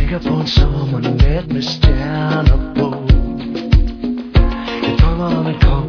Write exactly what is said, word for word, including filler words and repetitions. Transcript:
Kigger på en sommernat med stjerner på. Jeg drømmer om en